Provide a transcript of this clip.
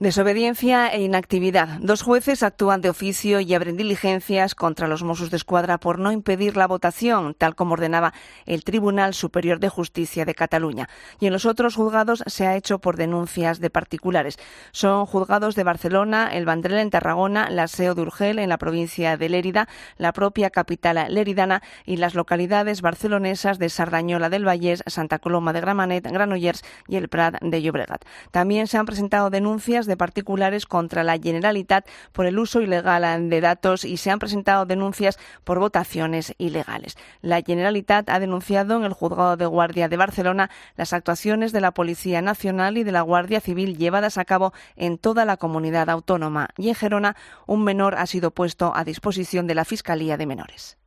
Desobediencia e inactividad. Dos jueces actúan de oficio y abren diligencias contra los Mossos d'Esquadra por no impedir la votación, tal como ordenaba el Tribunal Superior de Justicia de Cataluña. Y en los otros juzgados se ha hecho por denuncias de particulares. Son juzgados de Barcelona, el Vendrell en Tarragona, la SEO de Urgell en la provincia de Lérida, la propia capital leridana y las localidades barcelonesas de Sardañola del Vallès, Santa Coloma de Gramenet, Granollers y el Prat de Llobregat. También se han presentado denuncias de particulares contra la Generalitat por el uso ilegal de datos y se han presentado denuncias por votaciones ilegales. La Generalitat ha denunciado en el Juzgado de Guardia de Barcelona las actuaciones de la Policía Nacional y de la Guardia Civil llevadas a cabo en toda la comunidad autónoma, y en Gerona un menor ha sido puesto a disposición de la Fiscalía de Menores.